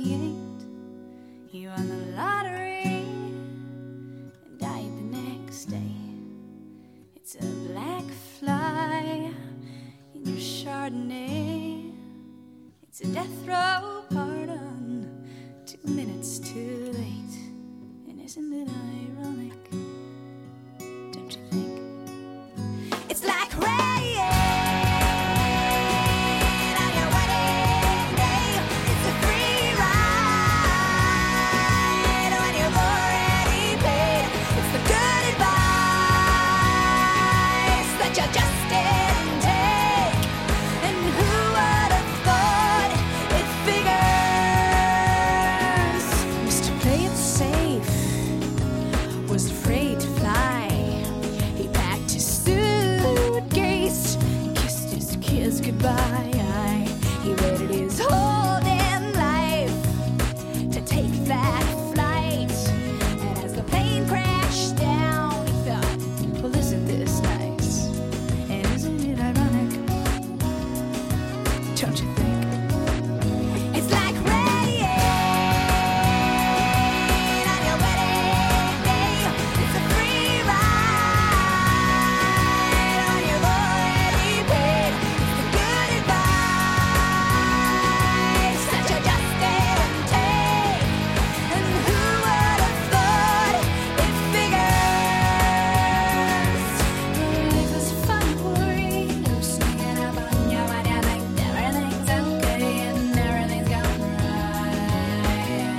28. You won the lottery and died the next day. It's a black fly in your Chardonnay. It's a death row pardon, 2 minutes too late. And isn't it ironic? Don't you think? It's like rain on your wedding day. It's a free ride when you've already paid. It's the good advice that you just didn't take. And who would have thought it figures? Mr. Play It Safe was afraid to fly. He packed his suitcase, kissed his kids goodbye. He waited his whole damn life to take that flight. And as the plane crashed down, he thought, well, isn't this nice? And isn't it ironic? Don't you think? It's like rain on your wedding day. It's a free ride when you've already paid. It's the good advice that you just didn't take. And who would have thought it figures? Life is a funny burrito, sneaking up on you when you think everything's okay and everything's gone right.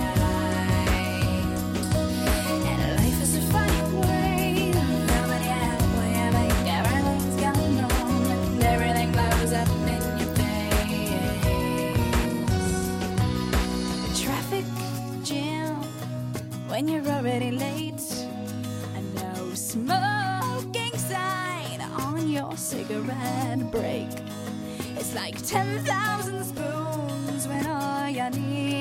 And life is a funny burrito, coming out when you think everything's gone wrong and everything blows up in your face. A traffic jam when you're already late. A no smoking sign on your cigarette break. It's like 10,000 spoons when all you need